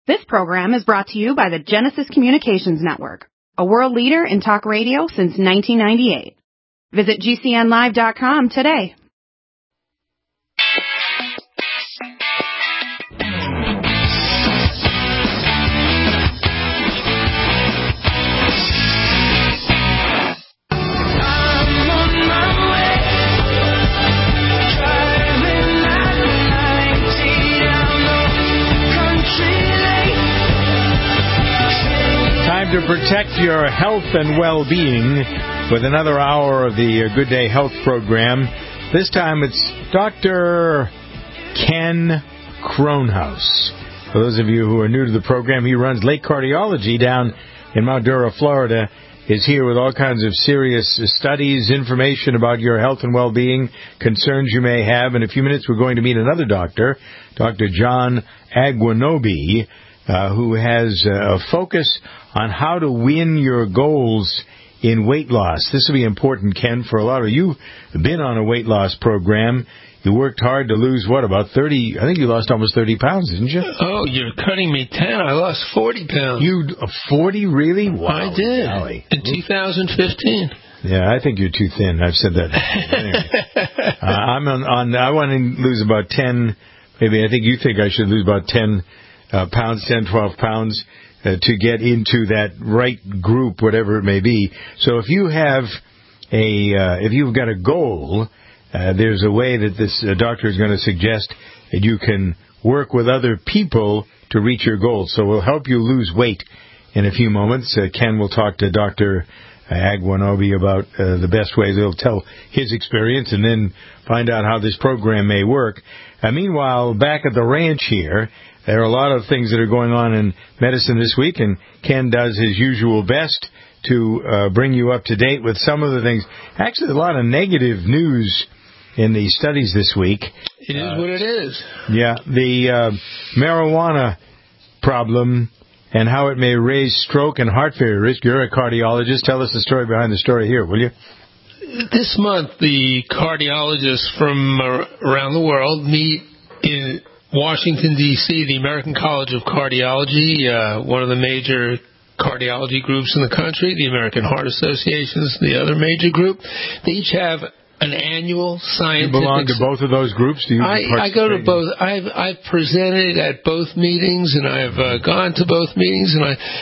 This program is brought to you by the Genesis Communications Network, a world leader in talk radio since 1998. Visit GCNlive.com today. To protect your health and well-being with another hour of the Good Day Health program. This time it's Dr. Ken Kronhaus. For those of you who are new to the program, he runs Lake Cardiology down in Mount Dora, Florida, is here with all kinds of serious studies, information about your health and well-being, concerns you may have. In a few minutes, we're going to meet another doctor, Dr. John Agwunobi, who has a focus on how to win your goals in weight loss. This will be important, Ken, for a lot of you who've been on a weight loss program. You worked hard to lose, about 30, I think you lost almost 30 pounds, didn't you? Oh, you're cutting me 10. I lost 40 pounds. You, 40, really? Wow. I did. Golly. In 2015. Yeah, I think you're too thin. I've said that. Anyway. I want to lose about 10, maybe I think you think I should lose about 10 pounds, 10, 12 pounds to get into that right group, whatever it may be. So if you have if you've got a goal, there's a way that this doctor is going to suggest that you can work with other people to reach your goals. So we'll help you lose weight in a few moments. Ken will talk to Dr. Agwunobi about the best ways. He'll tell his experience and then find out how this program may work. Meanwhile, back at the ranch here, there are a lot of things that are going on in medicine this week, and Ken does his usual best to bring you up to date with some of the things. Actually, a lot of negative news in the studies this week. It is what it is. Yeah, the marijuana problem and how it may raise stroke and heart failure risk. You're a cardiologist. Tell us the story behind the story here, will you? This month, the cardiologists from around the world meet in Washington, D.C., the American College of Cardiology, one of the major cardiology groups in the country. The American Heart Association is the other major group. They each have an annual scientific... You belong to both of those groups? Do you I go to both. I've presented at both meetings, and I've gone to both meetings, and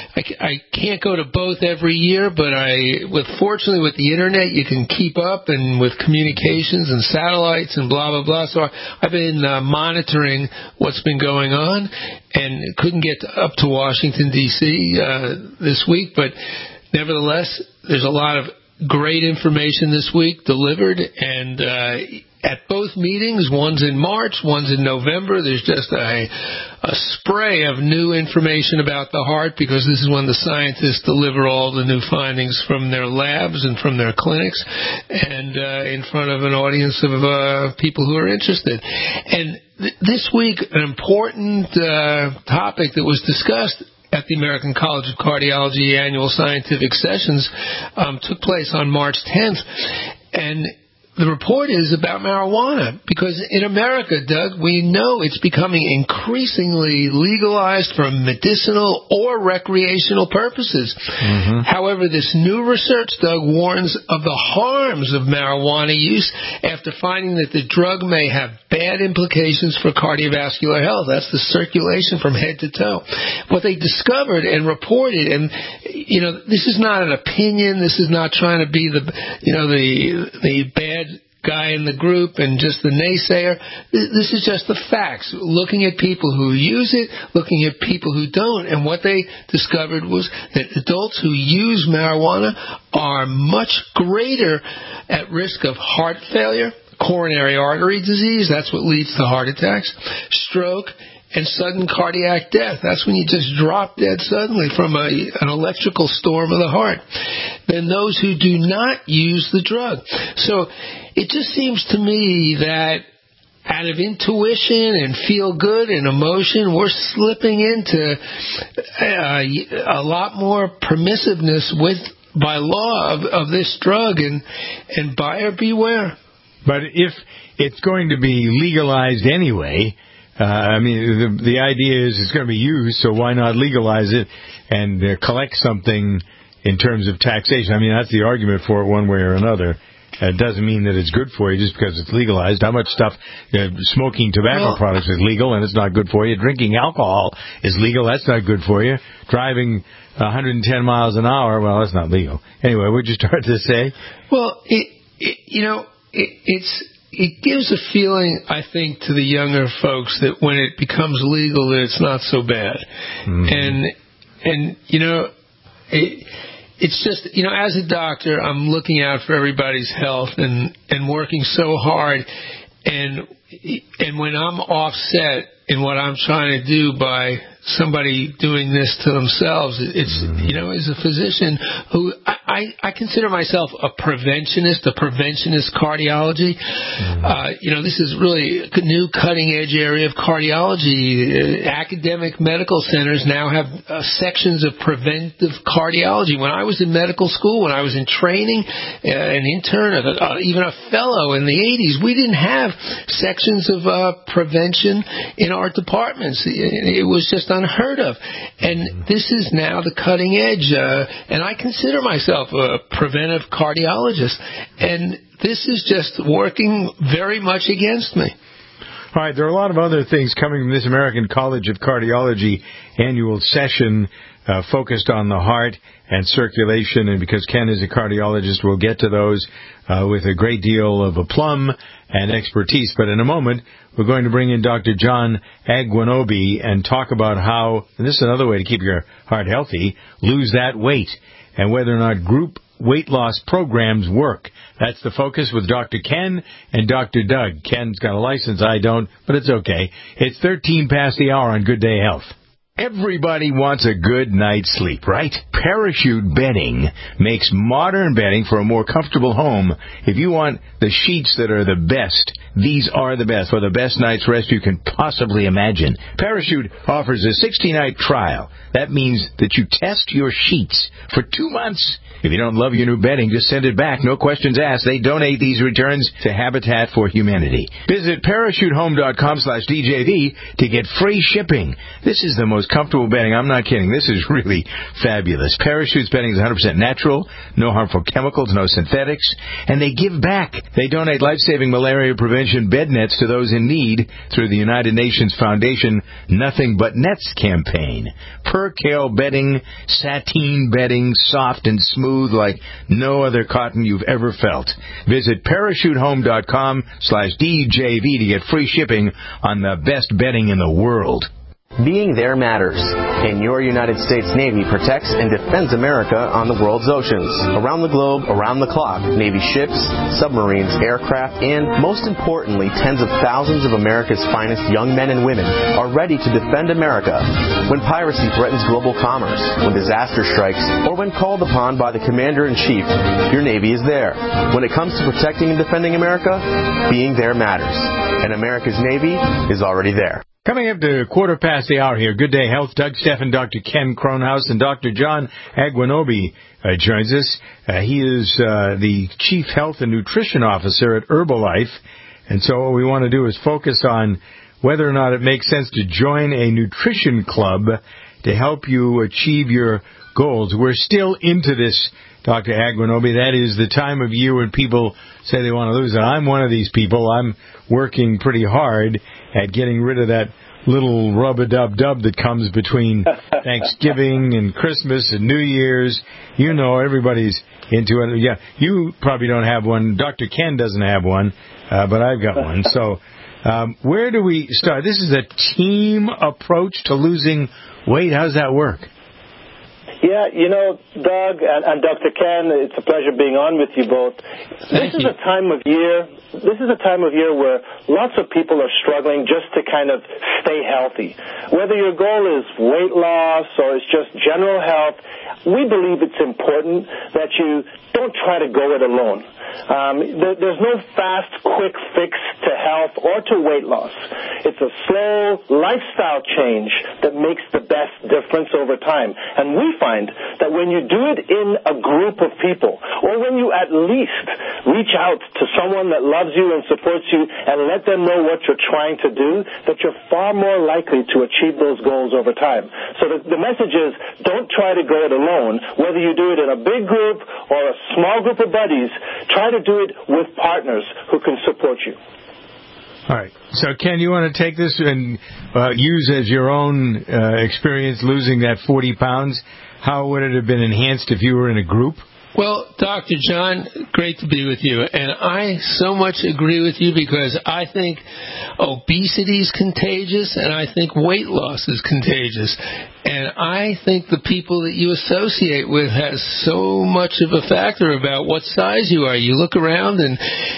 I can't go to both every year, but fortunately with the internet, you can keep up, and with communications and satellites and blah, blah, blah. So I've been monitoring what's been going on, and couldn't get up to Washington, D.C. This week, but nevertheless, there's a lot of great information this week delivered, and at both meetings, one's in March, one's in November, there's just a spray of new information about the heart, because this is when the scientists deliver all the new findings from their labs and from their clinics, and in front of an audience of people who are interested. And this week, an important topic that was discussed at the American College of Cardiology annual scientific sessions took place on March 10th. And the report is about marijuana, because in America, Doug, we know it's becoming increasingly legalized for medicinal or recreational purposes. Mm-hmm. However, this new research, Doug, warns of the harms of marijuana use after finding that the drug may have bad implications for cardiovascular health. That's the circulation from head to toe. What they discovered and reported, and this is not an opinion. This is not trying to be the bad guy in the group and just the naysayer. This is just the facts. Looking at people who use it, looking at people who don't, and what they discovered was that adults who use marijuana are much greater at risk of heart failure, coronary artery disease, that's what leads to heart attacks, stroke, and sudden cardiac death. That's when you just drop dead suddenly from an electrical storm of the heart, than those who do not use the drug. So it just seems to me that out of intuition and feel good and emotion, we're slipping into a lot more permissiveness by law of this drug, and buyer beware. But if it's going to be legalized anyway, I mean, the idea is it's going to be used, so why not legalize it and collect something in terms of taxation? I mean, that's the argument for it one way or another. It doesn't mean that it's good for you just because it's legalized. How much stuff, smoking tobacco products is legal and it's not good for you. Drinking alcohol is legal. That's not good for you. Driving 110 miles an hour, well, that's not legal. Anyway, what'd you start to say? Well, it gives a feeling, I think, to the younger folks that when it becomes legal, that it's not so bad. Mm-hmm. And it's just, as a doctor, I'm looking out for everybody's health and working so hard. And when I'm offset in what I'm trying to do by somebody doing this to themselves, it's, as a physician who I consider myself a preventionist cardiology. This is really a new cutting edge area of cardiology. Academic medical centers now have sections of preventive cardiology. When I was in medical school, when I was in training, an intern, even a fellow in the 80s, we didn't have sections of prevention in our departments. It was just unheard of. And this is now the cutting edge. And I consider myself a preventive cardiologist. And this is just working very much against me. All right, there are a lot of other things coming from this American College of Cardiology annual session focused on the heart and circulation, and because Ken is a cardiologist, we'll get to those with a great deal of aplomb and expertise. But in a moment, we're going to bring in Dr. John Agwunobi and talk about how, and this is another way to keep your heart healthy, lose that weight, and whether or not group weight loss programs work. That's the focus with Dr. Ken and Dr. Doug. Ken's got a license, I don't, but it's okay. It's 13 past the hour on Good Day Health. Everybody wants a good night's sleep, right? Parachute bedding makes modern bedding for a more comfortable home. If you want the sheets that are the best, these are the best for the best night's rest you can possibly imagine. Parachute offers a 60-night trial. That means that you test your sheets for 2 months. If you don't love your new bedding, just send it back. No questions asked. They donate these returns to Habitat for Humanity. Visit parachutehome.com/DJV to get free shipping. This is the most comfortable bedding. I'm not kidding. This is really fabulous. Parachute's bedding is 100% natural, no harmful chemicals, no synthetics, and they give back. They donate life-saving malaria prevention bed nets to those in need through the United Nations Foundation Nothing But Nets campaign. Percale bedding, sateen bedding, soft and smooth like no other cotton you've ever felt. Visit parachutehome.com/DJV to get free shipping on the best bedding in the world. Being there matters, and your United States Navy protects and defends America on the world's oceans. Around the globe, around the clock, Navy ships, submarines, aircraft, and, most importantly, tens of thousands of America's finest young men and women are ready to defend America when piracy threatens global commerce, when disaster strikes, or when called upon by the Commander-in-Chief. Your Navy is there. When it comes to protecting and defending America, being there matters, and America's Navy is already there. Coming up to 1:15 here, Good Day Health, Doug Steffen, Dr. Ken Kronhaus, and Dr. John Agwunobi joins us. He is the Chief Health and Nutrition Officer at Herbalife, and so what we want to do is focus on whether or not it makes sense to join a nutrition club to help you achieve your goals. We're still into this, Dr. Agwunobi. That is the time of year when people say they want to lose it. I'm one of these people. I'm working pretty hard at getting rid of that little rub-a-dub-dub that comes between Thanksgiving and Christmas and New Year's. You know, everybody's into it. Yeah, you probably don't have one. Dr. Ken doesn't have one, but I've got one. So where do we start? This is a team approach to losing weight. How does that work? Yeah, Doug and Dr. Ken, it's a pleasure being on with you both. This is a time of year where lots of people are struggling just to kind of stay healthy. Whether your goal is weight loss or it's just general health, we believe it's important that you don't try to go it alone. There's no fast, quick fix to health or to weight loss. It's a slow lifestyle change that makes the best difference over time. And we find that when you do it in a group of people, or when you at least reach out to someone that loves you and supports you and let them know what you're trying to do, that you're far more likely to achieve those goals over time. So the message is, don't try to go it alone. Whether you do it in a big group or a small group of buddies, try to do it with partners who can support you. All right. So, Ken, you want to take this and use as your own experience losing that 40 pounds? How would it have been enhanced if you were in a group? Well, Dr. John, great to be with you. And I so much agree with you because I think obesity is contagious and I think weight loss is contagious. And I think the people that you associate with has so much of a factor about what size you are. You look around and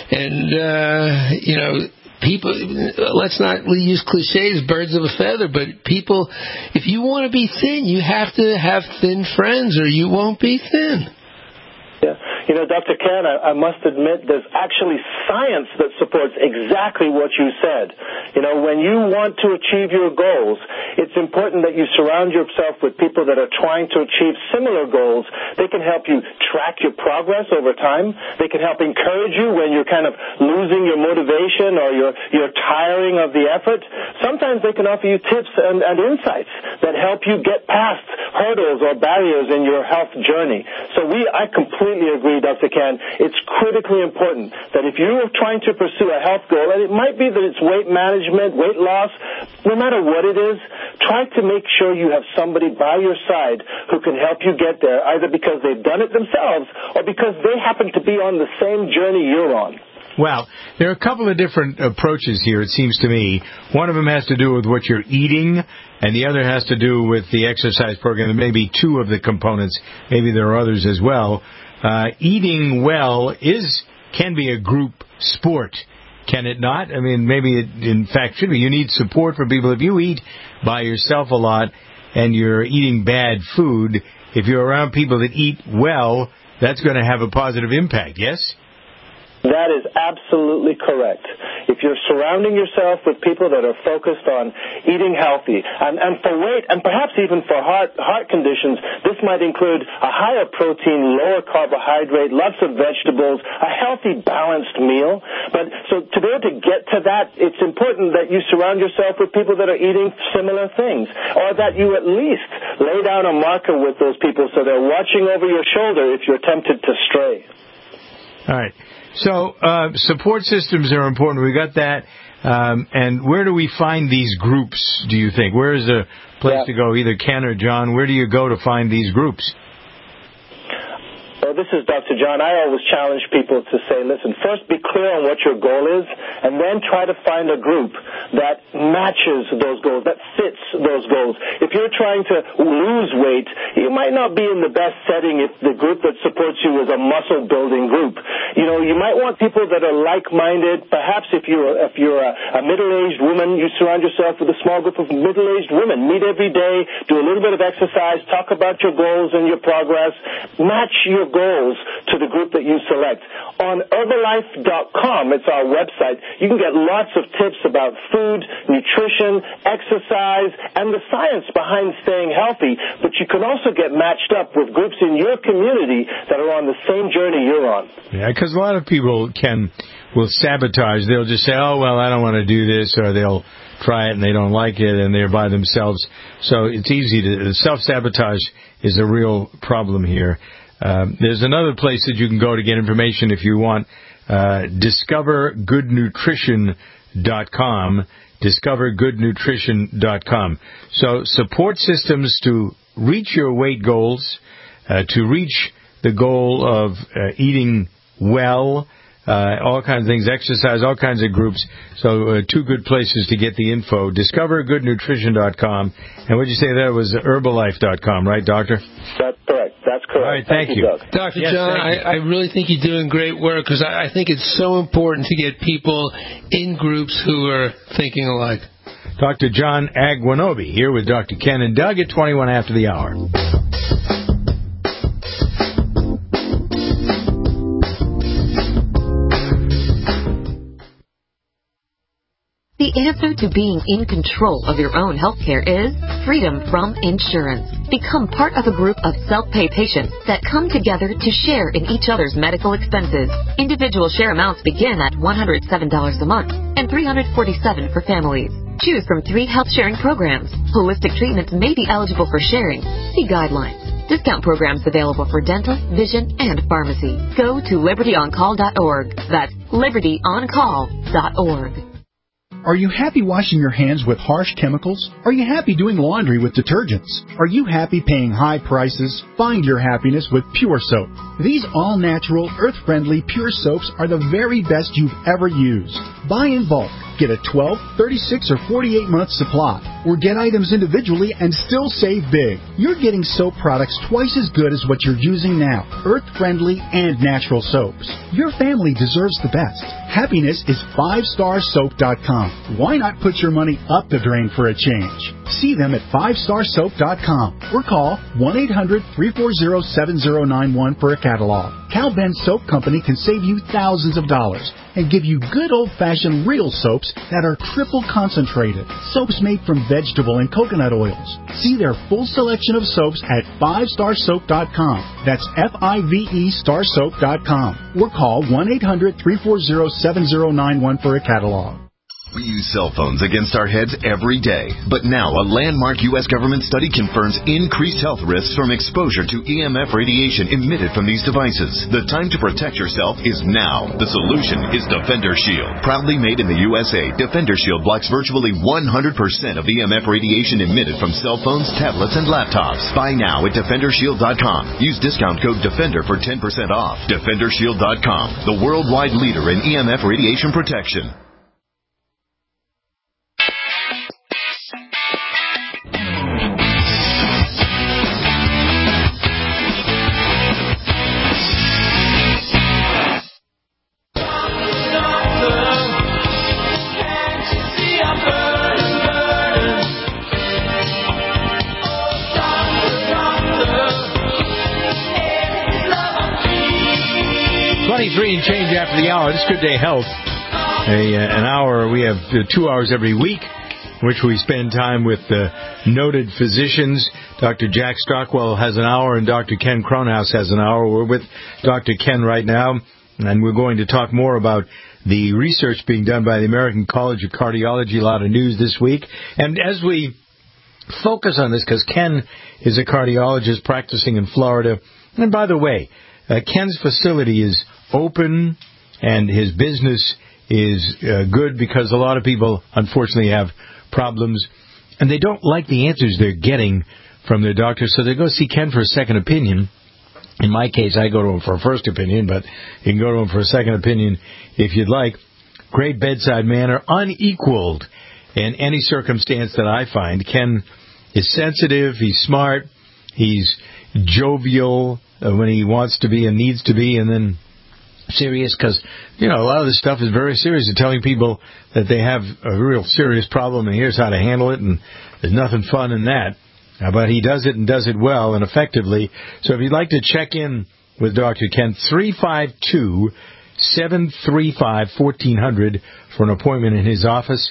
you know, people, let's not use cliches, birds of a feather, but people, if you want to be thin, you have to have thin friends or you won't be thin. Yeah. You know, Dr. Ken, I must admit there's actually science that supports exactly what you said. You know, when you want to achieve your goals, it's important that you surround yourself with people that are trying to achieve similar goals. They can help you track your progress over time. They can help encourage you when you're kind of losing your motivation or you're tiring of the effort. Sometimes they can offer you tips and insights that help you get past hurdles or barriers in your health journey. So I completely agree, Dr. Ken. It's critically important that if you are trying to pursue a health goal, and it might be that it's weight management, weight loss, no matter what it is, try to make sure you have somebody by your side who can help you get there, either because they've done it themselves or because they happen to be on the same journey you're on. Well, there are a couple of different approaches here, it seems to me. One of them has to do with what you're eating, and the other has to do with the exercise program, and maybe two of the components. Maybe there are others as well. Eating well can be a group sport, can it not? I mean, maybe it, in fact, should be. You need support from people. If you eat by yourself a lot and you're eating bad food, if you're around people that eat well, that's going to have a positive impact, yes? That is absolutely correct. If you're surrounding yourself with people that are focused on eating healthy, and for weight, and perhaps even for heart conditions, this might include a higher protein, lower carbohydrate, lots of vegetables, a healthy, balanced meal. But so to be able to get to that, it's important that you surround yourself with people that are eating similar things, or that you at least lay down a marker with those people so they're watching over your shoulder if you're tempted to stray. All right. So support systems are important. We got that. And where do we find these groups, do you think? Where is the place to go, either Ken or John? Where do you go to find these groups? Well, this is Dr. John. I always challenge people to say, listen, first be clear on what your goal is, and then try to find a group that matches those goals, that fits those goals. If you're trying to lose weight, you might not be in the best setting if the group that supports you is a muscle-building group. You know, you might want people that are like-minded. Perhaps if you're a middle-aged woman, you surround yourself with a small group of middle-aged women. Meet every day, do a little bit of exercise, talk about your goals and your progress, match your goals to the group that you select. On Herbalife.com, it's our website, you can get lots of tips about food, nutrition, exercise, and the science behind staying healthy, but you can also get matched up with groups in your community that are on the same journey you're on. Yeah, because a lot of people will sabotage. They'll just say, oh, well, I don't want to do this, or they'll try it and they don't like it and they're by themselves. So it's easy self-sabotage is a real problem here. There's another place that you can go to get information if you want. DiscoverGoodNutrition.com. DiscoverGoodNutrition.com. So support systems to reach your weight goals, to reach the goal of eating well, all kinds of things, exercise, all kinds of groups. So two good places to get the info. DiscoverGoodNutrition.com. And what did you say that was? Herbalife.com, right, Doctor? That's correct. That's correct. All right, thank you. Doug. Dr. John, I really think you're doing great work because I think it's so important to get people in groups who are thinking alike. Dr. John Agwanobi here with Dr. Ken and Doug at 21 after the hour. The answer to being in control of your own healthcare is freedom from insurance. Become part of a group of self-pay patients that come together to share in each other's medical expenses. Individual share amounts begin at $107 a month and $347 for families. Choose from 3 health-sharing programs. Holistic treatments may be eligible for sharing. See guidelines. Discount programs available for dental, vision, and pharmacy. Go to libertyoncall.org. That's libertyoncall.org. Are you happy washing your hands with harsh chemicals? Are you happy doing laundry with detergents? Are you happy paying high prices? Find your happiness with Pure Soap. These all-natural, earth-friendly Pure Soaps are the very best you've ever used. Buy in bulk. Get a 12, 36, or 48-month supply. Or get items individually and still save big. You're getting soap products twice as good as what you're using now. Earth-friendly and natural soaps. Your family deserves the best. Happiness is 5starsoap.com. Why not put your money up the drain for a change? See them at 5starsoap.com or call 1-800-340-7091 for a catalog. Cal Ben Soap Company can save you thousands of dollars and give you good old-fashioned real soaps that are triple concentrated. Soaps made from vegetable and coconut oils. See their full selection of soaps at 5starsoap.com. That's F-I-V-E starsoap.com. Or call 1-800-340-7091 for a catalog. We use cell phones against our heads every day. But now a landmark U.S. government study confirms increased health risks from exposure to EMF radiation emitted from these devices. The time to protect yourself is now. The solution is Defender Shield. Proudly made in the USA, Defender Shield blocks virtually 100% of EMF radiation emitted from cell phones, tablets, and laptops. Buy now at DefenderShield.com. Use discount code DEFENDER for 10% off. DefenderShield.com, the worldwide leader in EMF radiation protection. And change after the hour. This is Good Day Health. An hour, we have 2 hours every week, in which we spend time with noted physicians. Dr. Jack Stockwell has an hour, and Dr. Ken Cronhaus has an hour. We're with Dr. Ken right now, and we're going to talk more about the research being done by the American College of Cardiology. A lot of news this week. And as we focus on this, because Ken is a cardiologist practicing in Florida, and by the way, Ken's facility is open, and his business is good because a lot of people, unfortunately, have problems, and they don't like the answers they're getting from their doctor, so they go see Ken for a second opinion. In my case, I go to him for a first opinion, but you can go to him for a second opinion if you'd like. Great bedside manner, unequaled in any circumstance that I find. Ken is sensitive, he's smart, he's jovial when he wants to be and needs to be, and then serious, because, a lot of this stuff is very serious. They're telling people that they have a real serious problem, and here's how to handle it, and there's nothing fun in that. But he does it and does it well and effectively. So if you'd like to check in with Dr. Ken, 352-735-1400 for an appointment in his office,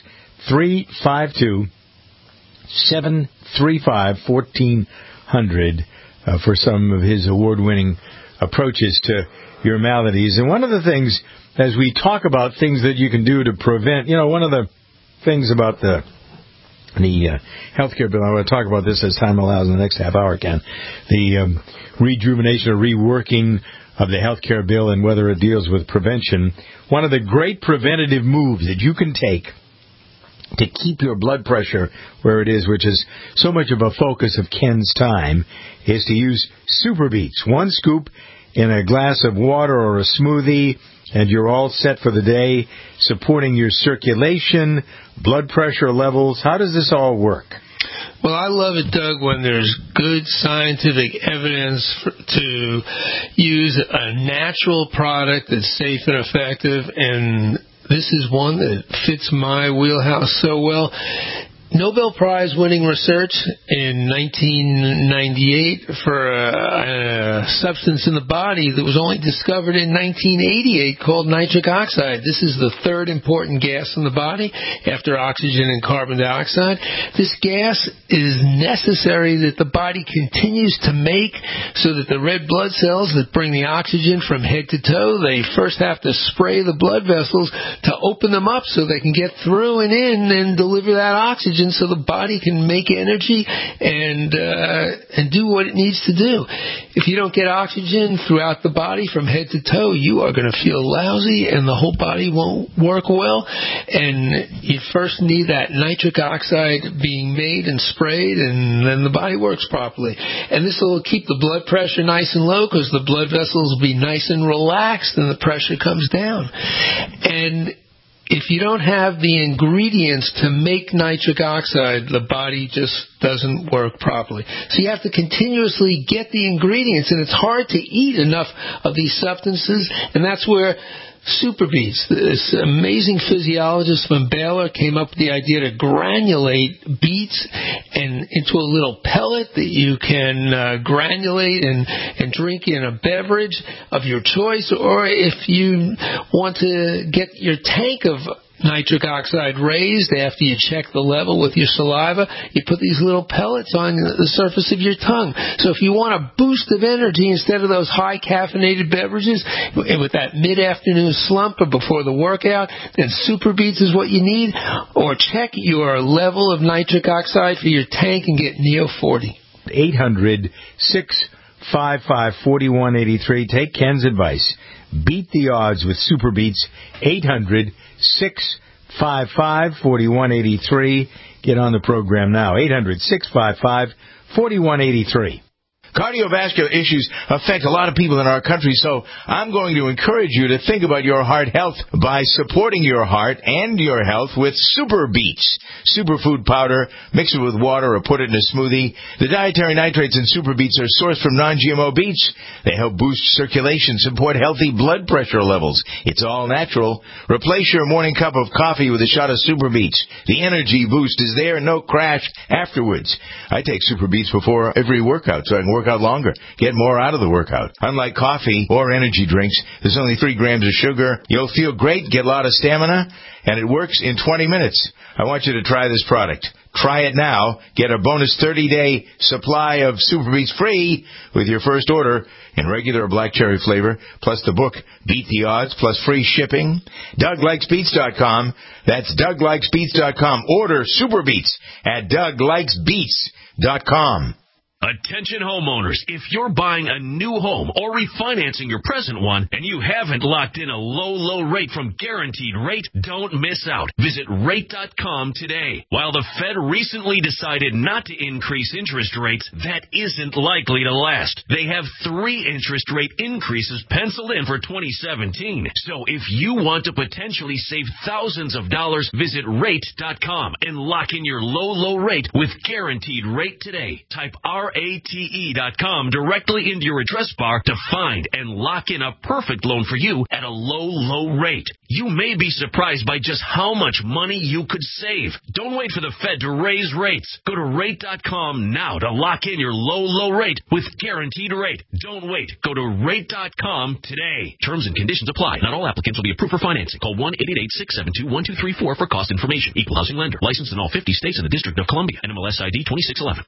352-735-1400 for some of his award-winning approaches to your maladies. And one of the things, as we talk about things that you can do to prevent, one of the things about the healthcare bill, I want to talk about this as time allows in the next half hour, Ken, the rejuvenation or reworking of the healthcare bill and whether it deals with prevention. One of the great preventative moves that you can take to keep your blood pressure where it is, which is so much of a focus of Ken's time, is to use Super Beets. 1 scoop in a glass of water or a smoothie, and you're all set for the day, supporting your circulation, blood pressure levels. How does this all work? Well, I love it, Doug, when there's good scientific evidence to use a natural product that's safe and effective, and this is one that fits my wheelhouse so well. Nobel Prize-winning research in 1998 for a substance in the body that was only discovered in 1988 called nitric oxide. This is the third important gas in the body after oxygen and carbon dioxide. This gas is necessary that the body continues to make so that the red blood cells that bring the oxygen from head to toe, they first have to spray the blood vessels to open them up so they can get through and in and deliver that oxygen so the body can make energy and do what it needs to do. If you don't get oxygen throughout the body from head to toe, you are going to feel lousy and the whole body won't work well. And you first need that nitric oxide being made and sprayed, and then the body works properly. And this will keep the blood pressure nice and low because the blood vessels will be nice and relaxed and the pressure comes down. And if you don't have the ingredients to make nitric oxide, the body just doesn't work properly. So you have to continuously get the ingredients, and it's hard to eat enough of these substances, and that's where SuperBeets, this amazing physiologist from Baylor, came up with the idea to granulate beets and into a little pellet that you can granulate and drink in a beverage of your choice, or if you want to get your tank of nitric oxide raised after you check the level with your saliva, you put these little pellets on the surface of your tongue. So if you want a boost of energy instead of those high caffeinated beverages with that mid-afternoon slump or before the workout, then SuperBeets is what you need. Or check your level of nitric oxide for your tank and get Neo 40. 800-655-4183. Take Ken's advice. Beat the odds with SuperBeets. 800-655-4183. Get on the program now. 800-655-4183. Cardiovascular issues affect a lot of people in our country, so I'm going to encourage you to think about your heart health by supporting your heart and your health with SuperBeets. Superfood powder, mix it with water or put it in a smoothie. The dietary nitrates in SuperBeets are sourced from non-GMO beets. They help boost circulation, support healthy blood pressure levels. It's all natural. Replace your morning cup of coffee with a shot of SuperBeets. The energy boost is there, no crash afterwards. I take SuperBeets before every workout so I can work out longer, get more out of the workout. Unlike coffee or energy drinks, there's only 3 grams of sugar. You'll feel great, get a lot of stamina, and it works in 20 minutes. I want you to try this product. Try it now. Get a bonus 30-day supply of SuperBeets free with your first order in regular or black cherry flavor, plus the book Beat the Odds, plus free shipping. DougLikesBeets.com. That's DougLikesBeets.com. Order SuperBeets at DougLikesBeets.com. Attention homeowners, if you're buying a new home or refinancing your present one and you haven't locked in a low rate from Guaranteed Rate, don't miss out. Visit Rate.com today. While the Fed recently decided not to increase interest rates, that isn't likely to last. They have 3 interest rate increases penciled in for 2017. So if you want to potentially save thousands of dollars, visit Rate.com and lock in your low rate with Guaranteed Rate today. Type RATE.com directly into your address bar to find and lock in a perfect loan for you at a low rate. You may be surprised by just how much money you could save. Don't wait for the Fed to raise rates. Go to Rate.com now to lock in your low rate with Guaranteed Rate. Don't wait. Go to Rate.com today. Terms and conditions apply. Not all applicants will be approved for financing. Call 1-888-672-1234 for cost information. Equal housing lender. Licensed in all 50 states and the District of Columbia. NMLS ID 2611.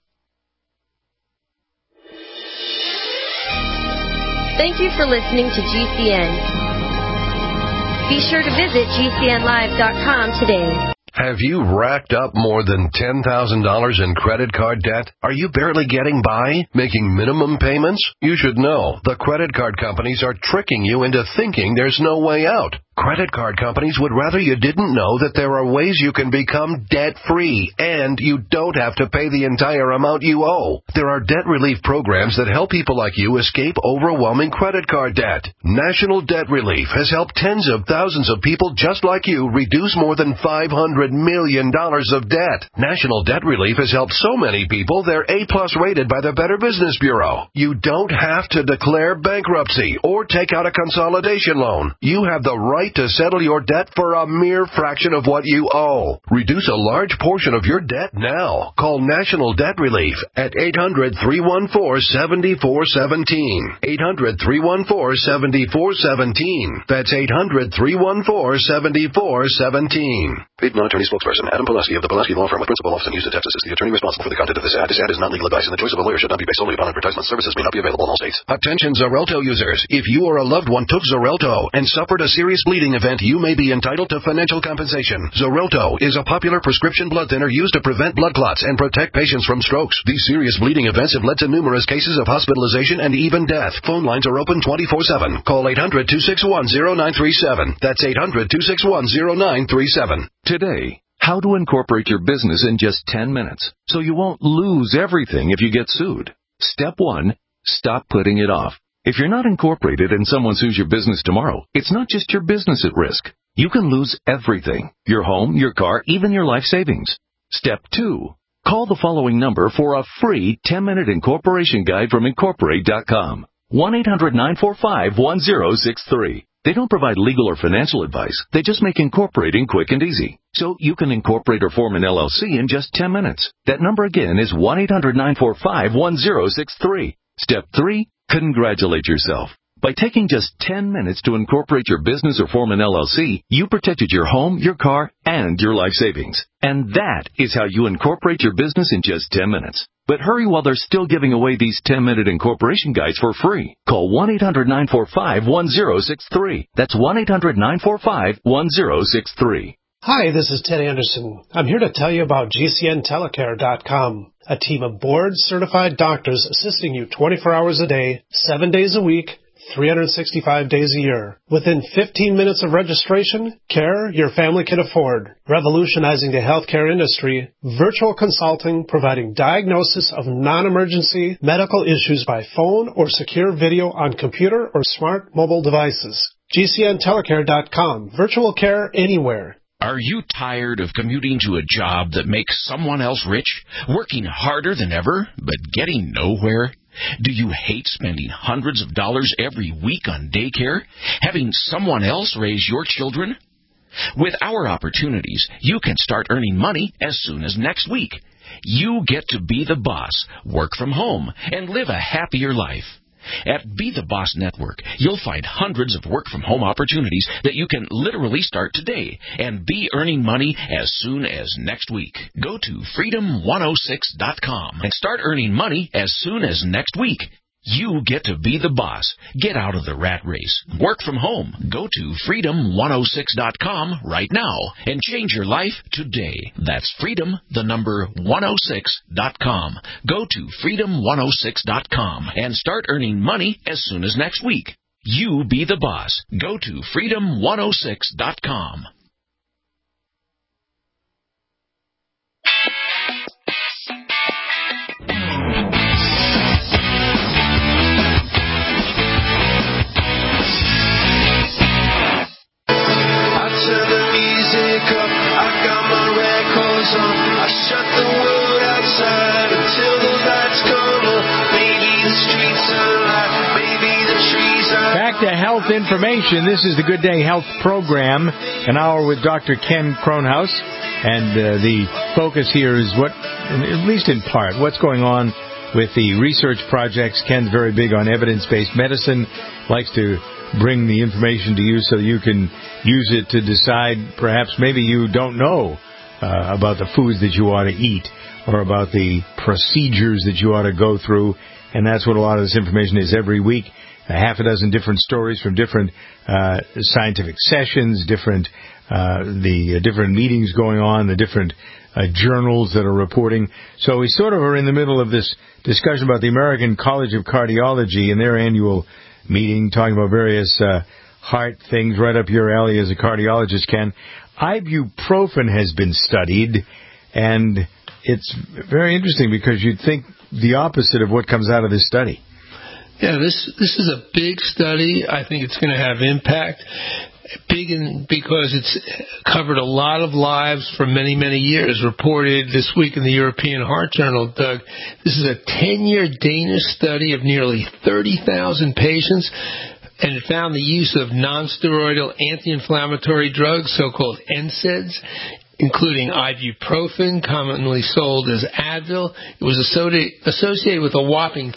Thank you for listening to GCN. Be sure to visit GCNlive.com today. Have you racked up more than $10,000 in credit card debt? Are you barely getting by, making minimum payments? You should know the credit card companies are tricking you into thinking there's no way out. Credit card companies would rather you didn't know that there are ways you can become debt-free, and you don't have to pay the entire amount you owe. There are debt relief programs that help people like you escape overwhelming credit card debt. National Debt Relief has helped tens of thousands of people just like you reduce more than $500 million of debt. National Debt Relief has helped so many people they're A+ rated by the Better Business Bureau. You don't have to declare bankruptcy or take out a consolidation loan. You have the right right to settle your debt for a mere fraction of what you owe. Reduce a large portion of your debt now. Call National Debt Relief at 800-314-7417. 800-314-7417. That's 800-314-7417. Paid non-attorney spokesperson Adam Pulaski of the Pulaski Law Firm with principal office in Houston, Texas is the attorney responsible for the content of this ad. This ad is not legal advice, and the choice of a lawyer should not be based solely upon advertisement. Services may not be available in all states. Attention Xarelto users. If you or a loved one took Xarelto and suffered a serious bleeding event, you may be entitled to financial compensation. Xarelto is a popular prescription blood thinner used to prevent blood clots and protect patients from strokes. These serious bleeding events have led to numerous cases of hospitalization and even death. Phone lines are open 24/7. Call 800-261-0937. That's 800-261-0937. Today, how to incorporate your business in just 10 minutes so you won't lose everything if you get sued. Step 1, stop putting it off. If you're not incorporated and someone sues your business tomorrow, it's not just your business at risk. You can lose everything: your home, your car, even your life savings. Step 2, call the following number for a free 10-minute incorporation guide from Incorporate.com. 1-800-945-1063. They don't provide legal or financial advice. They just make incorporating quick and easy. So you can incorporate or form an LLC in just 10 minutes. That number again is 1-800-945-1063. Step 3, congratulate yourself. By taking just 10 minutes to incorporate your business or form an LLC, you protected your home, your car, and your life savings. And that is how you incorporate your business in just 10 minutes. But hurry while they're still giving away these 10-minute incorporation guides for free. Call 1-800-945-1063. That's 1-800-945-1063. Hi, this is Ted Anderson. I'm here to tell you about GCNtelecare.com, a team of board-certified doctors assisting you 24 hours a day, 7 days a week, 365 days a year. Within 15 minutes of registration, care your family can afford. Revolutionizing the healthcare industry, virtual consulting providing diagnosis of non-emergency medical issues by phone or secure video on computer or smart mobile devices. GCNtelecare.com. Virtual care anywhere. Are you tired of commuting to a job that makes someone else rich, working harder than ever, but getting nowhere? Do you hate spending hundreds of dollars every week on daycare, having someone else raise your children? With our opportunities, you can start earning money as soon as next week. You get to be the boss, work from home, and live a happier life. At Be the Boss Network, you'll find hundreds of work-from-home opportunities that you can literally start today and be earning money as soon as next week. Go to freedom106.com and start earning money as soon as next week. You get to be the boss. Get out of the rat race. Work from home. Go to freedom106.com right now and change your life today. That's freedom106.com. Go to freedom106.com and start earning money as soon as next week. You be the boss. Go to freedom106.com. I shut the world outside until the lights come on. Maybe the streets are alive, maybe the trees are... Back to health information. This is the Good Day Health Program, an hour with Dr. Ken Kronhaus. And the focus here is what, at least in part, what's going on with the research projects. Ken's very big on evidence-based medicine, likes to bring the information to you so you can use it to decide perhaps maybe you don't know about the foods that you ought to eat or about the procedures that you ought to go through. And that's what a lot of this information is every week. A half a dozen different stories from different scientific sessions, different meetings going on, the different journals that are reporting. So we sort of are in the middle of this discussion about the American College of Cardiology and their annual meeting, talking about various heart things right up your alley as a cardiologist, Ken. Ibuprofen has been studied, and it's very interesting because you'd think the opposite of what comes out of this study. Yeah, this is a big study. I think it's going to have impact. Big because it's covered a lot of lives for many, many years. Reported this week in the European Heart Journal, Doug. This is a 10-year Danish study of nearly 30,000 patients. and it found the use of non-steroidal anti-inflammatory drugs, so-called NSAIDs, including ibuprofen, commonly sold as Advil. It was associated with a whopping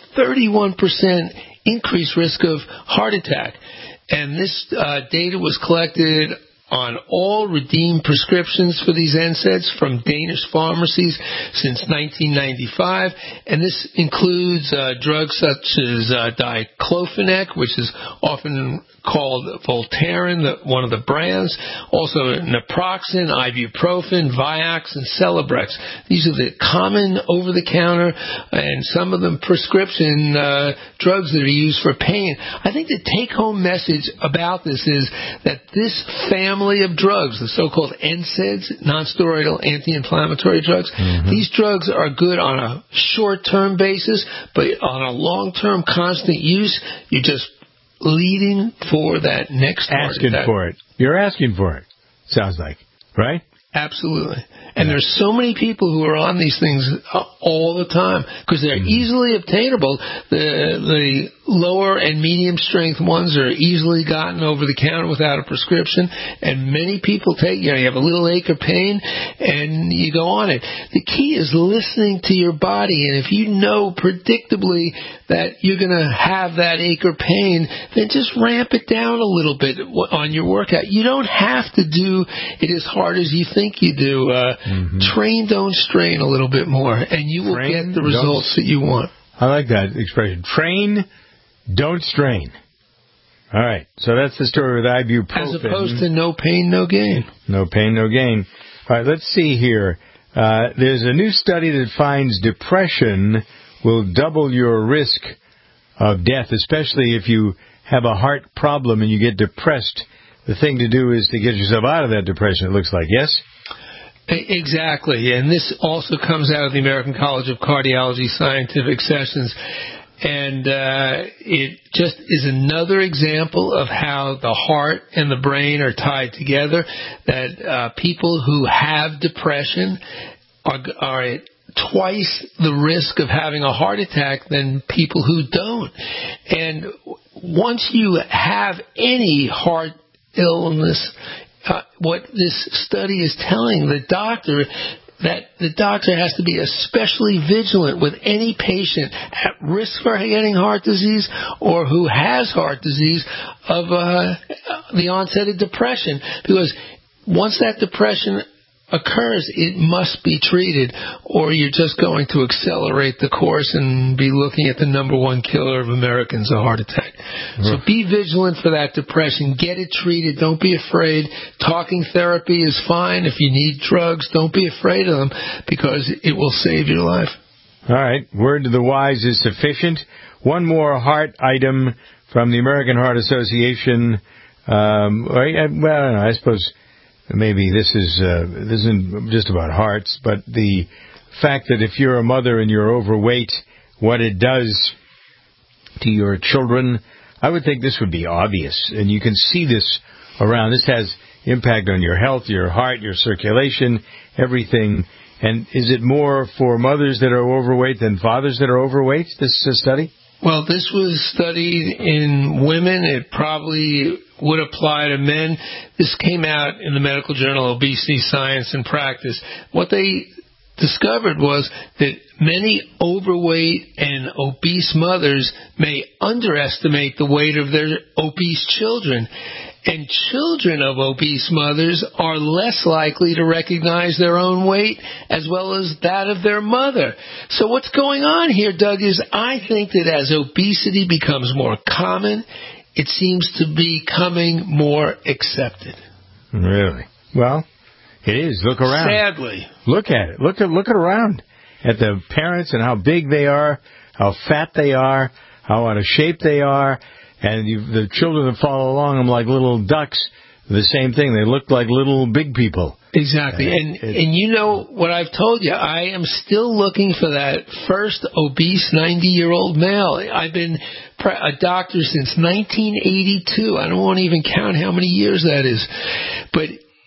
31% increased risk of heart attack. And this data was collected on all redeemed prescriptions for these NSAIDs from Danish pharmacies since 1995, and this includes drugs such as diclofenac, which is often called Voltaren, one of the brands, also naproxen, ibuprofen, Viax, and Celebrex. These are the common over-the-counter and some of them prescription drugs that are used for pain. I think the take-home message about this is that this family of drugs, the so-called NSAIDs, non-steroidal anti-inflammatory drugs, these drugs are good on a short-term basis, but on a long-term constant use, you're just leading for that next asking for it. You're asking for it, sounds like, right? Absolutely. And there's so many people who are on these things all the time because they're easily obtainable. The lower and medium strength ones are easily gotten over the counter without a prescription, and many people take, you have a little ache or pain and you go on it. The key is listening to your body, and if you know predictably that you're going to have that ache or pain, then just ramp it down a little bit on your workout. You don't have to do it as hard as you think you do. Train, don't strain a little bit more, and you will get the results that you want. I like that expression. Train, don't strain. All right, so that's the story with ibuprofen. As opposed to no pain, no gain. No pain, no gain. All right, let's see here. There's a new study that finds depression will double your risk of death, especially if you have a heart problem and you get depressed. The thing to do is to get yourself out of that depression, it looks like, yes? Exactly, and this also comes out of the American College of Cardiology scientific sessions, and it just is another example of how the heart and the brain are tied together, that people who have depression are at twice the risk of having a heart attack than people who don't. And once you have any heart illness, what this study is telling the doctor, that the doctor has to be especially vigilant with any patient at risk for getting heart disease or who has heart disease of the onset of depression, because once that depression occurs, it must be treated, or you're just going to accelerate the course and be looking at the number one killer of Americans, a heart attack. So be vigilant for that depression. Get it treated. Don't be afraid. Talking therapy is fine. If you need drugs, don't be afraid of them, because it will save your life. All right. Word to the wise is sufficient. One more heart item from the American Heart Association. I suppose maybe this isn't just about hearts, but the fact that if you're a mother and you're overweight, what it does to your children, I would think this would be obvious. And you can see this around. This has impact on your health, your heart, your circulation, everything. And is it more for mothers that are overweight than fathers that are overweight, this study? Well, this was studied in women. It probably would apply to men. This came out in the medical journal Obesity, Science, and Practice. What they discovered was that many overweight and obese mothers may underestimate the weight of their obese children. And children of obese mothers are less likely to recognize their own weight as well as that of their mother. So what's going on here, Doug, is I think that as obesity becomes more common, it seems to be becoming more accepted. Really? Well, it is. Look around. Sadly. Look at it. Look around at the parents and how big they are, how fat they are, how out of shape they are. And the children that follow along them like little ducks, the same thing. They look like little big people. Exactly. And you know what I've told you, I am still looking for that first obese 90-year-old male. I've been a doctor since 1982. I don't want to even count how many years that is. But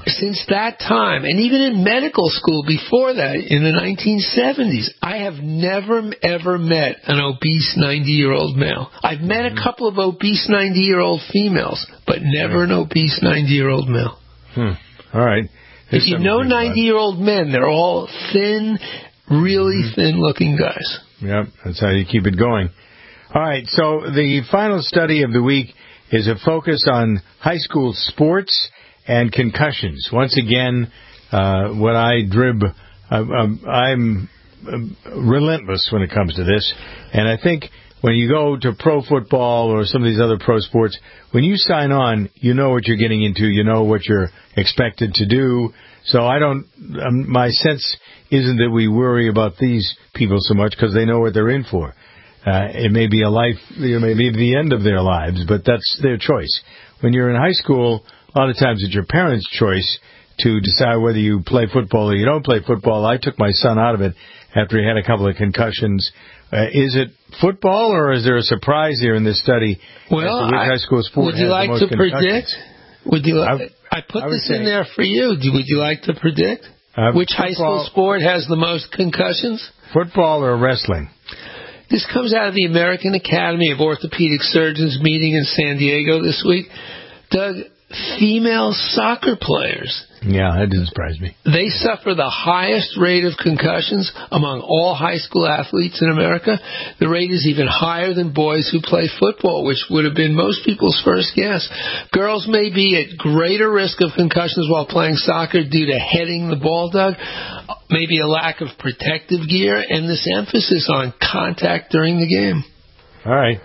since that time, and even in medical school before that, in the 1970s, I have never, ever met an obese 90-year-old male. I've met a couple of obese 90-year-old females, but never an obese 90-year-old male. All right. If you know 90-year-old men, they're all thin, really thin-looking guys. Yep, that's how you keep it going. All right, so the final study of the week is a focus on high school sports and concussions. Once again, when I drib, I'm relentless when it comes to this. And I think when you go to pro football or some of these other pro sports, when you sign on, you know what you're getting into. You know what you're expected to do. So I don't, my sense isn't that we worry about these people so much because they know what they're in for. It may be a life, it may be the end of their lives, but that's their choice. When you're in high school, a lot of times it's your parents' choice to decide whether you play football or you don't play football. I took my son out of it after he had a couple of concussions. Is it football, or is there a surprise here in this study? Well, which high school sport would you like to predict? Would you? I put this in there for you. Would you like to predict which high school sport has the most concussions? Football or wrestling? This comes out of the American Academy of Orthopedic Surgeons meeting in San Diego this week. Doug, female soccer players. Yeah, that didn't surprise me. They suffer the highest rate of concussions among all high school athletes in America. The rate is even higher than boys who play football, which would have been most people's first guess. Girls may be at greater risk of concussions while playing soccer due to heading the ball, Doug, maybe a lack of protective gear, and this emphasis on contact during the game. All right.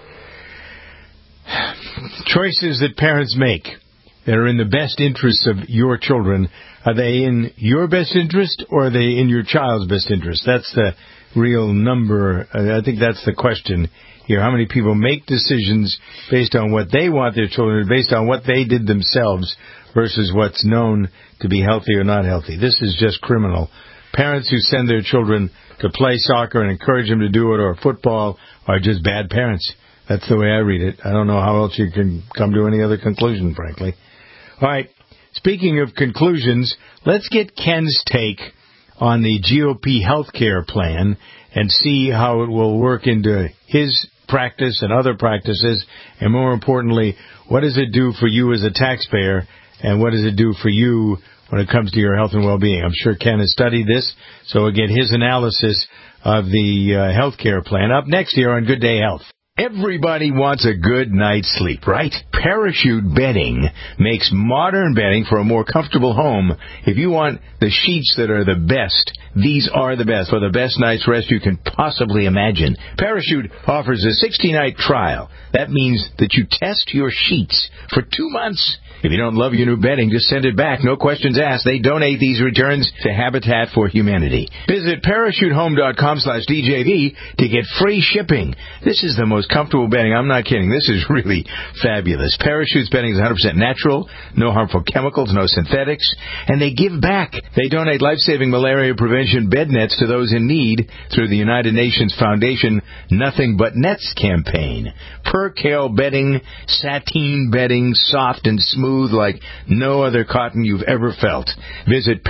Choices that parents make that are in the best interests of your children, are they in your best interest or are they in your child's best interest? That's the real number. I think that's the question here. How many people make decisions based on what they want their children, based on what they did themselves versus what's known to be healthy or not healthy? This is just criminal. Parents who send their children to play soccer and encourage them to do it, or football, are just bad parents. That's the way I read it. I don't know how else you can come to any other conclusion, frankly. All right, speaking of conclusions, let's get Ken's take on the GOP health care plan and see how it will work into his practice and other practices, and more importantly, what does it do for you as a taxpayer, and what does it do for you when it comes to your health and well-being? I'm sure Ken has studied this, so we'll get his analysis of the health care plan up next here on Good Day Health. Everybody wants a good night's sleep, right? Parachute bedding makes modern bedding for a more comfortable home. If you want the sheets that are the best, these are the best for the best night's rest you can possibly imagine. Parachute offers a 60-night trial. That means that you test your sheets for 2 months. If you don't love your new bedding, just send it back. No questions asked. They donate these returns to Habitat for Humanity. Visit parachutehome.com/DJV to get free shipping. This is the most comfortable bedding. I'm not kidding. This is really fabulous. Parachute's bedding is 100% natural, no harmful chemicals, no synthetics, and they give back. They donate life-saving malaria prevention bed nets to those in need through the United Nations Foundation Nothing But Nets campaign. Percale bedding, sateen bedding, soft and smooth like no other cotton you've ever felt. Visit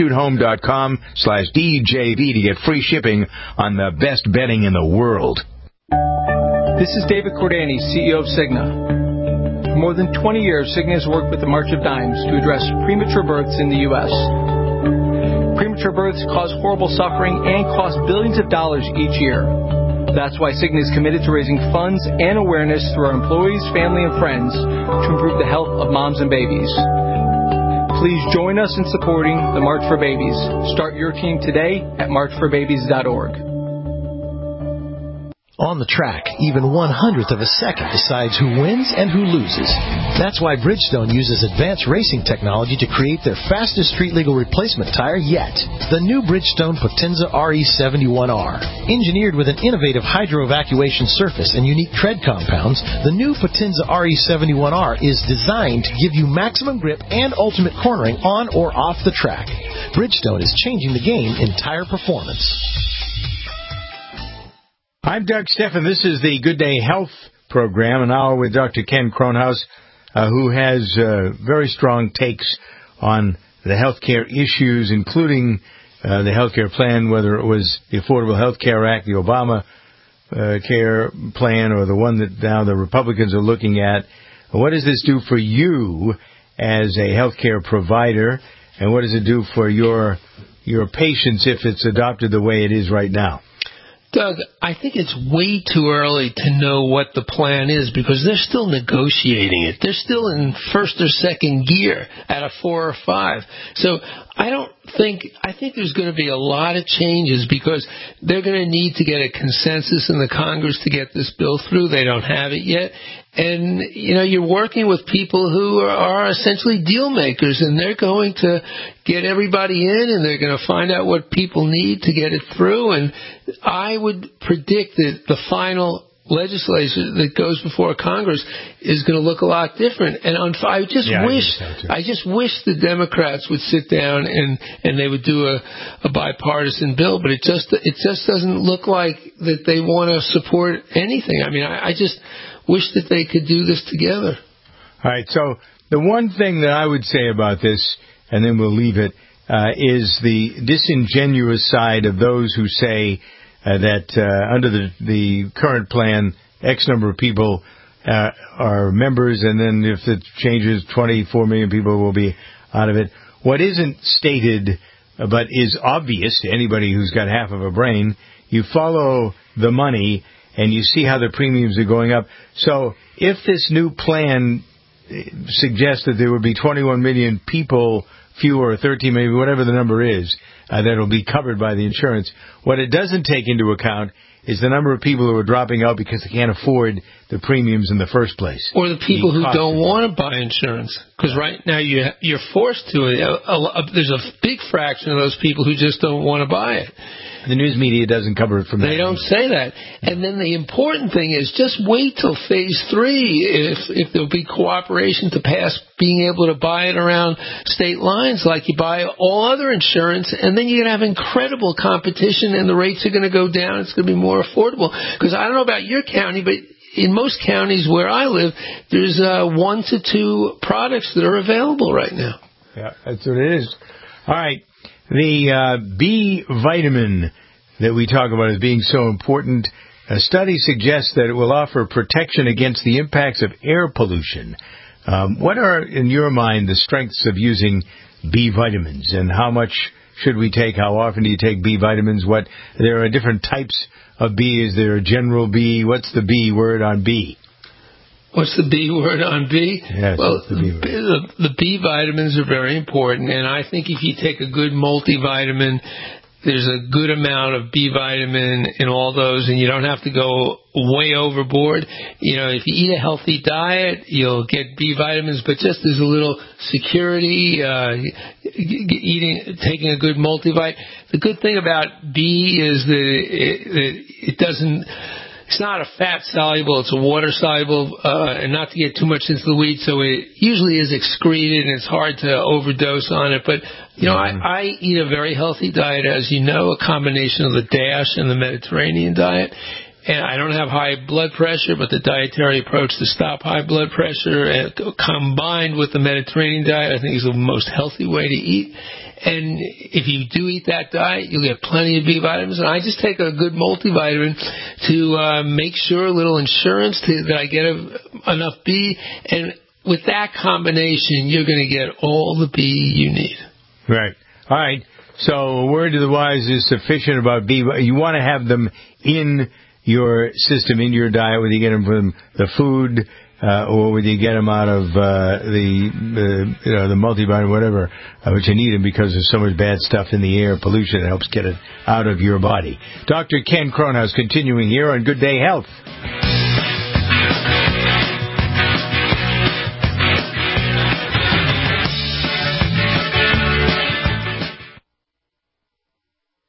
parachutehome.com/DJV to get free shipping on the best bedding in the world. This is David Cordani, CEO of Cigna. For more than 20 years, Cigna has worked with the March of Dimes to address premature births in the U.S. Premature births cause horrible suffering and cost billions of dollars each year. That's why Cigna is committed to raising funds and awareness through our employees, family, and friends to improve the health of moms and babies. Please join us in supporting the March for Babies. Start your team today at marchforbabies.org. On the track, even 1/100th of a second decides who wins and who loses. That's why Bridgestone uses advanced racing technology to create their fastest street-legal replacement tire yet. The new Bridgestone Potenza RE71R. Engineered with an innovative hydro-evacuation surface and unique tread compounds, the new Potenza RE71R is designed to give you maximum grip and ultimate cornering on or off the track. Bridgestone is changing the game in tire performance. I'm Doug Steffen. This is the Good Day Health program, and now with Dr. Ken Kronhaus, who has very strong takes on the health care issues, including the health care plan, whether it was the Affordable Health Care Act, the Obama care plan, or the one that now the Republicans are looking at. What does this do for you as a health care provider, and what does it do for your patients if it's adopted the way it is right now? Doug, I think it's way too early to know what the plan is because they're still negotiating it. They're still in first or second gear at a 4 or 5. So I think there's going to be a lot of changes because they're going to need to get a consensus in the Congress to get this bill through. They don't have it yet. And, you're working with people who are essentially deal makers, and they're going to get everybody in, and they're going to find out what people need to get it through. And I would predict that the final legislation that goes before Congress is going to look a lot different. And I just wish the Democrats would sit down and they would do a bipartisan bill, but it just doesn't look like that they want to support anything. I mean, I just wish that they could do this together. All right, so the one thing that I would say about this, and then we'll leave it, is the disingenuous side of those who say that under the current plan, X number of people are members, and then if it changes, 24 million people will be out of it. What isn't stated, but is obvious to anybody who's got half of a brain, you follow the money and you see how the premiums are going up. So if this new plan suggests that there would be 21 million people, fewer, or 13 million, whatever the number is, that will be covered by the insurance, what it doesn't take into account is the number of people who are dropping out because they can't afford the premiums in the first place. Or the people who don't want to buy insurance. Because right now you're forced to. There's a big fraction of those people who just don't want to buy it. The news media doesn't cover it from that. They don't say that. And then the important thing is just wait till phase 3 if there'll be cooperation to pass being able to buy it around state lines like you buy all other insurance, and then you're going to have incredible competition and the rates are going to go down. It's going to be more affordable. Because I don't know about your county, but in most counties where I live, there's 1 to 2 products that are available right now. Yeah, that's what it is. All right. The B vitamin that we talk about as being so important, a study suggests that it will offer protection against the impacts of air pollution. What are, in your mind, the strengths of using B vitamins, and how much should we take? How often do you take B vitamins? There are different types of B. Is there a general B? What's the B word on B? What's the B word on B? Yes, well, the B vitamins are very important, and I think if you take a good multivitamin, there's a good amount of B vitamin in all those, and you don't have to go way overboard. If you eat a healthy diet, you'll get B vitamins, but just as a little security, taking a good multivitamin. The good thing about B is that it doesn't. It's not a fat-soluble, it's a water-soluble, and not to get too much into the weeds, so it usually is excreted, and it's hard to overdose on it. But, I eat a very healthy diet, as you know, a combination of the DASH and the Mediterranean diet. And I don't have high blood pressure, but the dietary approach to stop high blood pressure, combined with the Mediterranean diet, I think is the most healthy way to eat. And if you do eat that diet, you'll get plenty of B vitamins. And I just take a good multivitamin to make sure, a little insurance that I get enough B. And with that combination, you're going to get all the B you need. Right. All right. So a word to the wise is sufficient about B. You want to have them in your system, in your diet, whether you get them from the food or whether you get them out of the multivitamin, whatever, but you need them because there's so much bad stuff in the air, pollution that helps get it out of your body. Dr. Ken Kronhaus continuing here on Good Day Health.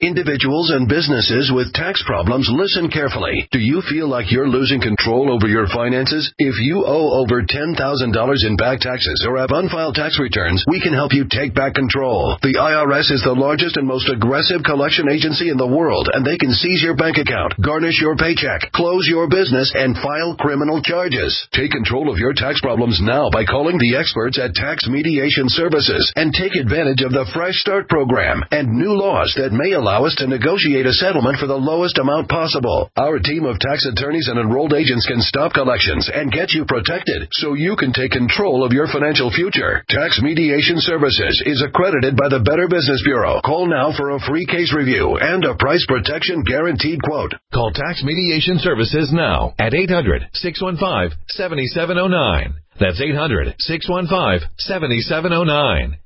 Individuals and businesses with tax problems, listen carefully. Do you feel like you're losing control over your finances? If you owe over $10,000 in back taxes or have unfiled tax returns, we can help you take back control. The IRS is the largest and most aggressive collection agency in the world, and they can seize your bank account, garnish your paycheck, close your business, and file criminal charges. Take control of your tax problems now by calling the experts at Tax Mediation Services and take advantage of the Fresh Start program and new laws that may allow us to negotiate a settlement for the lowest amount possible. Our team of tax attorneys and enrolled agents can stop collections and get you protected so you can take control of your financial future. Tax Mediation Services is accredited by the Better Business Bureau. Call now for a free case review and a price protection guaranteed quote. Call Tax Mediation Services now at 800-615-7709. That's 800-615-7709.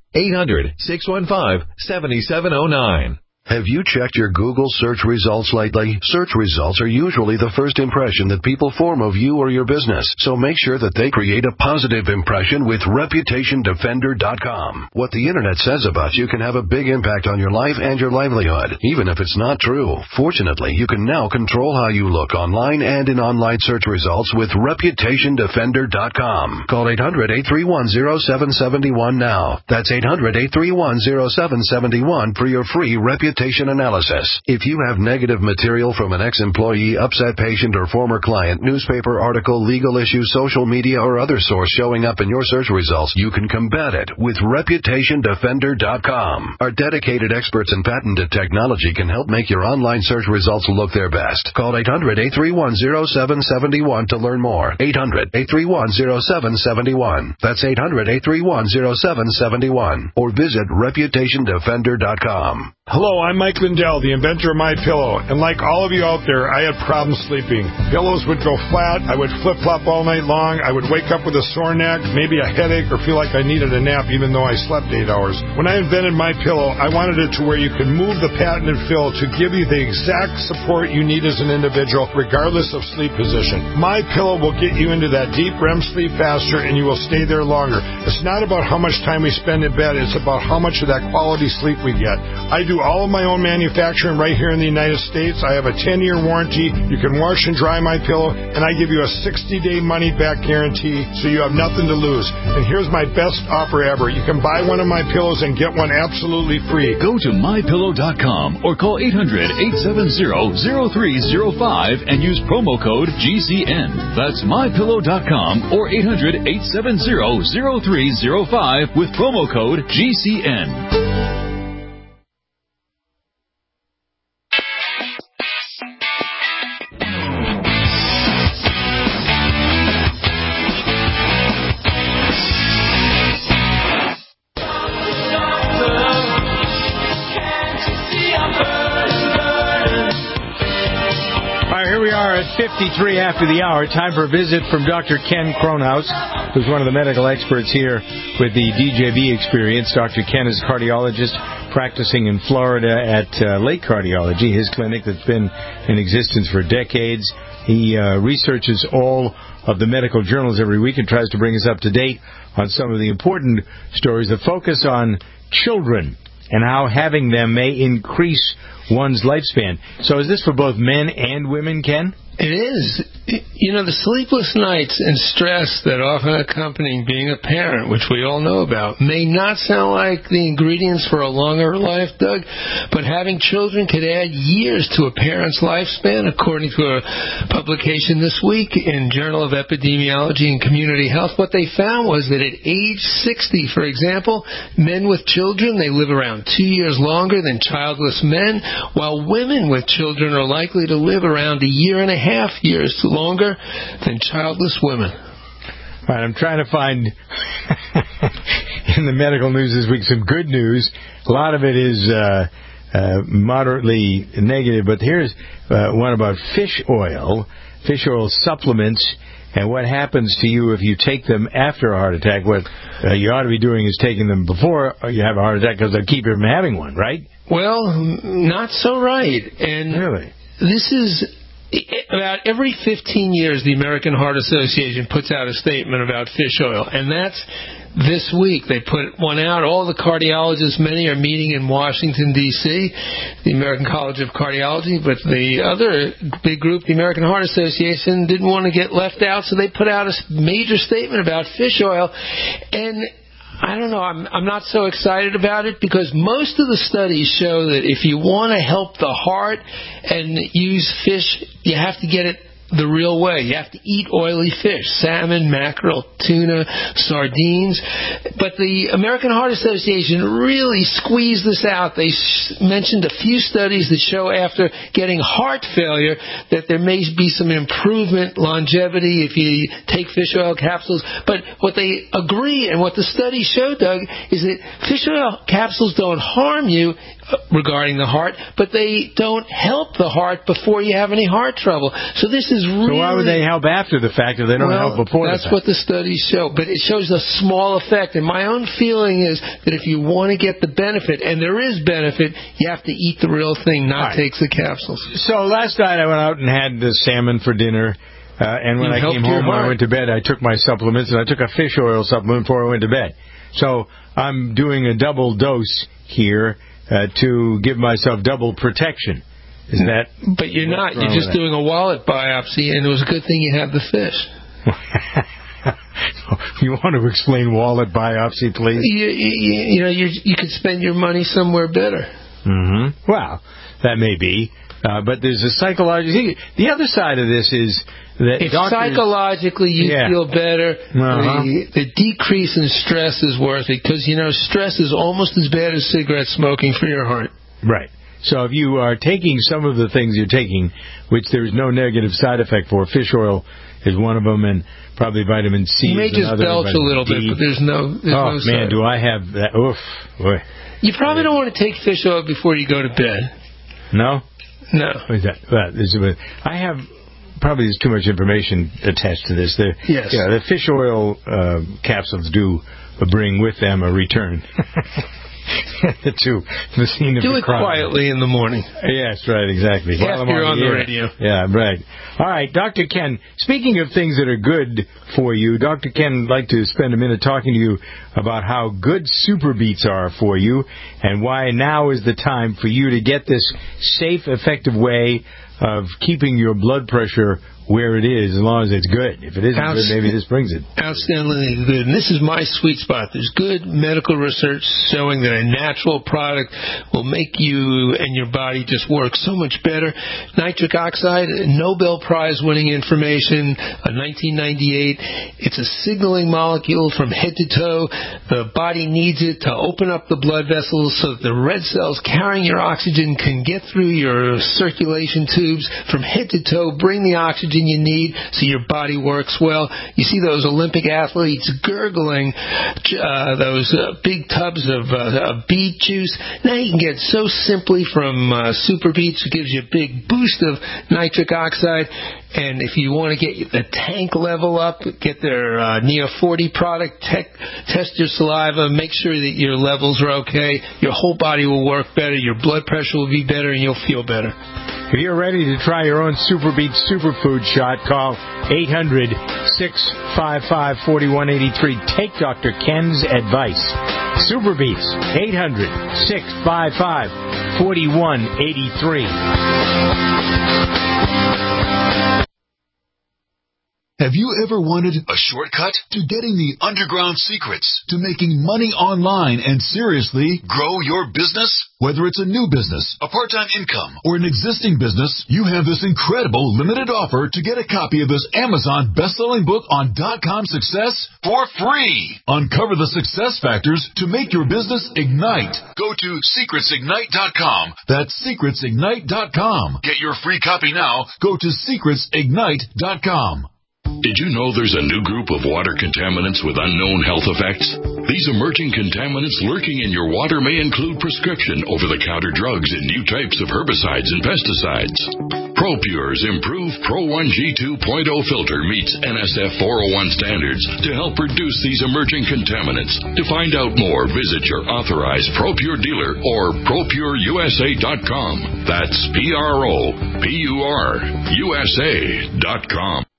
800-615-7709. Have you checked your Google search results lately? Search results are usually the first impression that people form of you or your business, so make sure that they create a positive impression with ReputationDefender.com. What the Internet says about you can have a big impact on your life and your livelihood, even if it's not true. Fortunately, you can now control how you look online and in online search results with ReputationDefender.com. Call 800-831-0771 now. That's 800-831-0771 for your free reputation analysis. If you have negative material from an ex-employee, upset patient, or former client, newspaper article, legal issue, social media, or other source showing up in your search results, you can combat it with ReputationDefender.com. Our dedicated experts in patented technology can help make your online search results look their best. Call 800-831-0771 to learn more. 800-831-0771. That's 800-831-0771. Or visit ReputationDefender.com. Hello, I'm Mike Lindell, the inventor of MyPillow, and like all of you out there, I had problems sleeping. Pillows would go flat, I would flip-flop all night long, I would wake up with a sore neck, maybe a headache, or feel like I needed a nap even though I slept 8 hours. When I invented MyPillow, I wanted it to where you could move the patented fill to give you the exact support you need as an individual, regardless of sleep position. MyPillow will get you into that deep REM sleep faster, and you will stay there longer. It's not about how much time we spend in bed, it's about how much of that quality sleep we get. I do all of my own manufacturing right here in the United States. I have a 10-year warranty. You can wash and dry my pillow, and I give you a 60-day money-back guarantee, so you have nothing to lose. And here's my best offer ever. You can buy one of my pillows and get one absolutely free. Go to MyPillow.com or call 800-870-0305 and use promo code GCN. That's MyPillow.com or 800-870-0305 with promo code GCN. Here we are at 53 after the hour. Time for a visit from Dr. Ken Kronhaus, who's one of the medical experts here with the DJB experience. Dr. Ken is a cardiologist practicing in Florida at Lake Cardiology, his clinic that's been in existence for decades. He researches all of the medical journals every week and tries to bring us up to date on some of the important stories that focus on children and how having them may increase one's lifespan. So is this for both men and women, Ken? It is. You know, the sleepless nights and stress that often accompany being a parent, which we all know about, may not sound like the ingredients for a longer life, Doug, but having children could add years to a parent's lifespan, according to a publication this week in Journal of Epidemiology and Community Health. What they found was that at age 60, for example, men with children, they live around 2 years longer than childless men, while women with children are likely to live around 1.5 years longer than childless women. All right, I'm trying to find in the medical news this week some good news. A lot of it is moderately negative, but here's one about fish oil supplements, and what happens to you if you take them after a heart attack. What you ought to be doing is taking them before you have a heart attack, because they'll keep you from having one, right? Well, not so right. And really, this is... About every 15 years, the American Heart Association puts out a statement about fish oil, and that's this week. They put one out. All the cardiologists, many are meeting in Washington, D.C., the American College of Cardiology, but the other big group, the American Heart Association, didn't want to get left out, so they put out a major statement about fish oil. And I don't know, I'm not so excited about it because most of the studies show that if you want to help the heart and use fish, you have to get it the real way. You have to eat oily fish, salmon, mackerel, tuna, sardines. But the American Heart Association really squeezed this out. They mentioned a few studies that show after getting heart failure that there may be some improvement, longevity if you take fish oil capsules. But what they agree and what the study showed, Doug, is that fish oil capsules don't harm you regarding the heart, but they don't help the heart before you have any heart trouble. So this is really... So why would they help after the fact if they don't help before the fact? That's what the studies show, but it shows a small effect. And my own feeling is that if you want to get the benefit, and there is benefit, you have to eat the real thing, not take the capsules. So last night I went out and had the salmon for dinner. And when I came home, when I went to bed, I took my supplements, and I took a fish oil supplement before I went to bed. So I'm doing a double dose here to give myself double protection. Is that? But you're not. You're just doing a wallet biopsy, and it was a good thing you had the fish. You want to explain wallet biopsy, please? You could spend your money somewhere better. Mm-hmm. Well, that may be. But there's a psychological... The other side of this is that if psychologically you feel better, the decrease in stress is worth it because, stress is almost as bad as cigarette smoking for your heart. Right. So if you are taking some of the things you're taking, which there's no negative side effect for, fish oil is one of them, and probably vitamin C you may is just another. Belch a little bit, but there's no man, do I have that. Oof. Boy. You probably don't want to take fish oil before you go to bed. No? No. What is that? I have... Probably there's too much information attached to this. Yes. Yeah, the fish oil capsules do bring with them a return to the scene of do the crime. Do it quietly in the morning. Yes, right, exactly. After you're on the radio. Yeah, right. All right, Dr. Ken, speaking of things that are good for you, Dr. Ken would like to spend a minute talking to you about how good Super Beets are for you and why now is the time for you to get this safe, effective way of keeping your blood pressure where it is, as long as it's good. If it isn't good, maybe this brings it. Outstandingly good. And this is my sweet spot. There's good medical research showing that a natural product will make you and your body just work so much better. Nitric oxide, Nobel Prize winning information, 1998. It's a signaling molecule from head to toe. The body needs it to open up the blood vessels so that the red cells carrying your oxygen can get through your circulation tubes from head to toe, bring the oxygen you need so your body works well. You see those Olympic athletes gurgling those big tubs of beet juice. Now you can get so simply from Super Beets. It gives you a big boost of nitric oxide. And if you want to get the tank level up, get their Neo 40 product, test your saliva, make sure that your levels are okay. Your whole body will work better. Your blood pressure will be better, and you'll feel better. If you're ready to try your own Super Beets Superfood shot, call 800-655-4183. Take Dr. Ken's advice. Super Beets, 800-655-4183. Have you ever wanted a shortcut to getting the underground secrets to making money online and seriously grow your business? Whether it's a new business, a part-time income, or an existing business, you have this incredible limited offer to get a copy of this Amazon best-selling book on .com success for free. Uncover the success factors to make your business ignite. Go to secretsignite.com. That's secretsignite.com. Get your free copy now. Go to secretsignite.com. Did you know there's a new group of water contaminants with unknown health effects? These emerging contaminants lurking in your water may include prescription over-the-counter drugs and new types of herbicides and pesticides. ProPure's improved Pro 1G 2.0 filter meets NSF 401 standards to help reduce these emerging contaminants. To find out more, visit your authorized ProPure dealer or ProPureUSA.com. That's ProPureUSA.com.